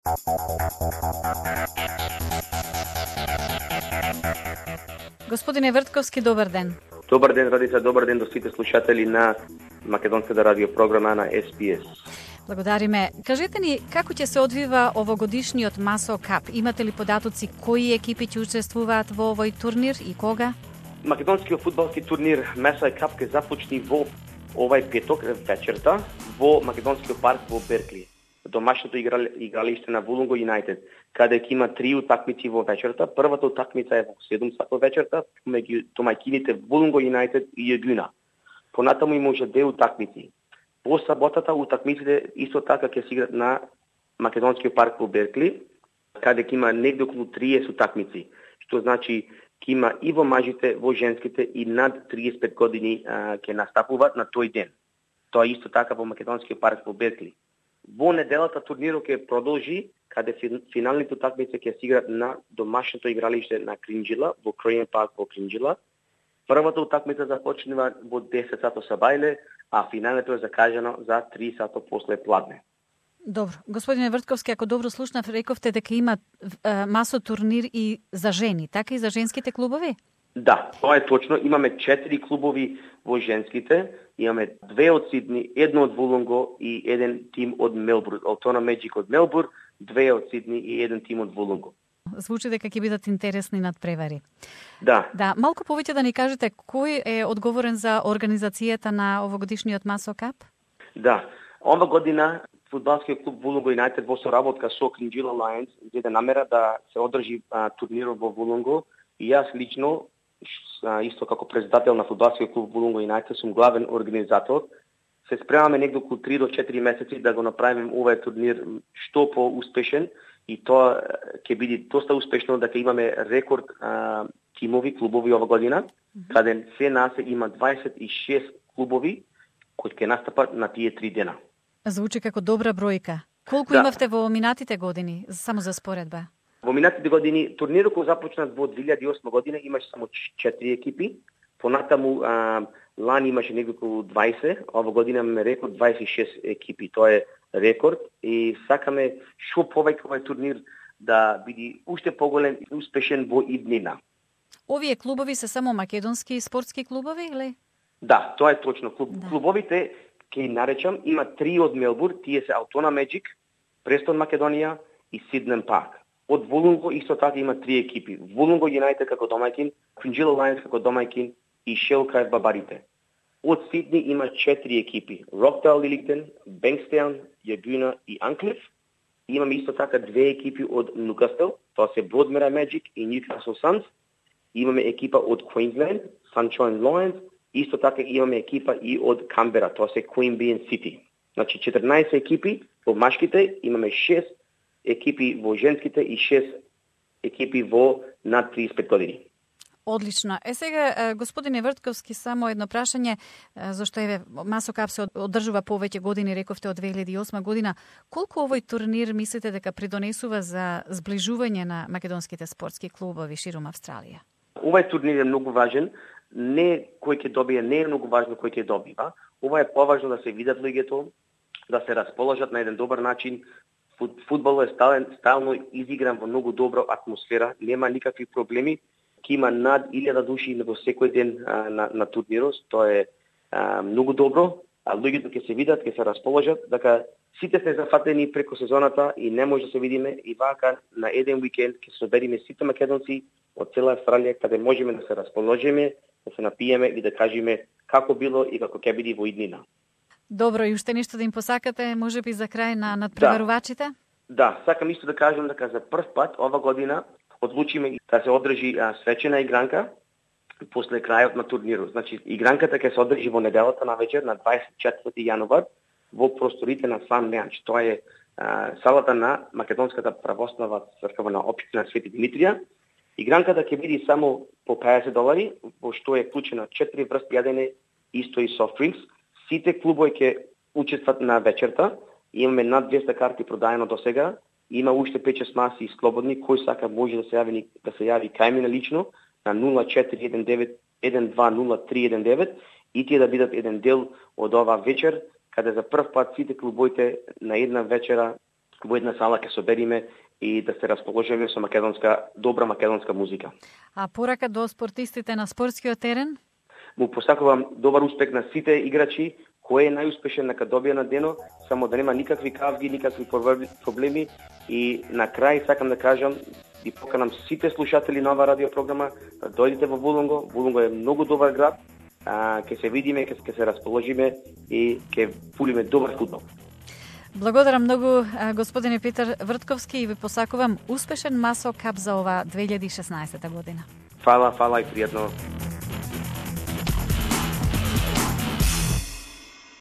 Господине Вртковски, добар ден. Добар ден, Радица, добар ден до сите слушатели на македонската радиопрограма на SPS. Благодариме. Кажете ни, како ќе се одвива овогодишниот Масо Кап? Имате ли податоци кои екипи ќе учествуваат во овој турнир и кога? Македонскиот фудбалски турнир Масо Кап ќе започне во овај петок вечерта во Македонскиот парк во Беркли. Домашното игралиште на Вулонго Юнайтед, каде ќе има 3 утакмици во вечерта. Првата утакмица е во 7 саат во вечерта, меѓу домаќините Вулонго Юнайтед и Јагуна. Понатаму има уште 2 утакмици. Во саботата утакмиците исто така ќе се играат на Македонскиот парк во Беркли, каде ќе има негде околу 30 утакмици, што значи ќе има и во мажите, во женските и над 35 години ќе настапуваат на тој ден. Тоа исто така во Македонскиот парк во Беркли. Во неделата турнирот ќе продолжи, каде финалните утакмици ќе се играат на домашното игралиште на Кринџила, во Кројен парк во Кринџила. Првата утакмица започнува во 10 сато сабајле, а финалното е закажано за 3 сато после пладне. Добро. Господине Вртковски, ако добро слушнав, рековте дека има масо турнир и за жени, така и за женските клубови? Да, тоа е точно. Имаме 4 клубови во женските, имаме 2 од Сидни, 1 од Вулонго и 1 тим од Мелбурн. Алтона Меджик од Мелбурн, 2 од Сидни и 1 тим од Вулонго. Звучи дека ќе бидат интересни надпревари. Да. Да, малку повеќе да ни кажете кој е одговорен за организацијата на овогодишниот Масо Кап? Да, ова година фудбалскиот клуб Вулонго Юнайтед во соработка со Кринџила Лајонс зеде намера да се одржи турнирот во Вулонго и јас лично исто како председател на фудбалскиот клуб Вулонго Юнайтед сум главен организатор. Се спремаме негде околу 3 до 4 месеци да го направиме овој турнир што по-успешен и тоа ќе биде доста успешно дека имаме рекорд тимови, клубови ова година, каде се насе има 26 клубови кои ќе настапат на тие 3 дена. Звучи како добра бројка. Колку имавте во минатите години, само за споредба? Во минатите години турнирот кој започна во 2008 година имаше само 4 екипи, понатаму лани имаше неколку околу 20, ова година имаме рекорд 26 екипи. Тоа е рекорд и сакаме што повеќе овој турнир да биде уште поголем и успешен во иднина. Овие клубови се само македонски спортски клубови или? Да, тоа е точно. Клубовите ќе наречам има 3 од Мелбурн, тие се Алтона Меджик, Престон Македонија и Сиднен парк. Од Вулонго исто така има 3 екипи. Вулонго Юнайтед како домаќин, Кринџила Лајонс како домаќин и Шел крај Бабарите. Од Сидни има 4 екипи. Роктайл Лилингтон, Бенкстаун, Јагуна и Анклиф. Имаме исто така 2 екипи од Нукастел, тоа се Бродмера Меджик и Ньюкасл Санс. Имаме екипа од Квинсленд, Sunshine Lions. Исто така имаме екипа и од Камбера, тоа се Queanbeyan City. Значи 14 екипи во машките, имаме 6 екипи во женските и 6 екипи во над 35 години. Одлично. Сега, господине Вртковски, само едно прашање, зашто Масо Кап се одржува повеќе години, рековте од 2008 година. Колку овој турнир мислите дека придонесува за зближување на македонските спортски клубови ширум Австралија? Овој турнир е многу важен. Не кој ќе добие, не е многу важно кој ќе добива. Ова е поважно да се видат луѓето, да се расположат на еден добар начин. Фудбалот е стално изигран во многу добра атмосфера, нема никакви проблеми. Ќе има над 1000 души во секој ден на турнирот, тоа е многу добро, а луѓето ќе се видат, ќе се расположат, дека сите сме зафатени преку сезоната и не може да се видиме и вака на еден уикенд ќе се собериме сите македонци од цела Австралија, каде можеме да се расположиме, да се напиеме и да кажеме како било и како ќе биде во иднина. Добро, и уште нешто да им посакате, можеби за крај на надпреварувачите? Да, сакам исто да кажам дека за прв пат ова година одлучиме да се одржи свечена игранка после крајот на турнирот. Значи, игранката ќе се одржи во неделата на вечер на 24 јануар во просторите на Сан Леанч. Тоа е салата на Македонската православна црква на општина Свети Димитрија. Игранката ќе биде само по $50, во што е вклучено 4 врсти јадење, исто и soft drinks. Сите клубови ќе учестват на вечерта. Имаме над 200 карти продаено до сега. Има уште 5-6 маси слободни, кој сака може да се јави кај мене лично на 0419-120319 и тие да бидат еден дел од оваа вечер, каде за прв пат сите клубоите на една вечера во една сала ќе собериме и да се расположиме со добра македонска музика. А порака до спортистите на спортскиот терен? Му посакувам добар успех на сите играчи. Кој е најуспешен нека добие на дено, само да нема никакви кавги, никакви проблеми. И на крај сакам да кажам и поканам сите слушатели на ова радиопрограма да дојдете во Вулунго. Вулунго е многу добар град. Ќе се видиме, ќе се расположиме и ќе фулиме добар фудбал. Благодарам многу, господине Петар Вртковски, и ви посакувам успешен Масо Кап за ова 2016 година. Фала и пријатно.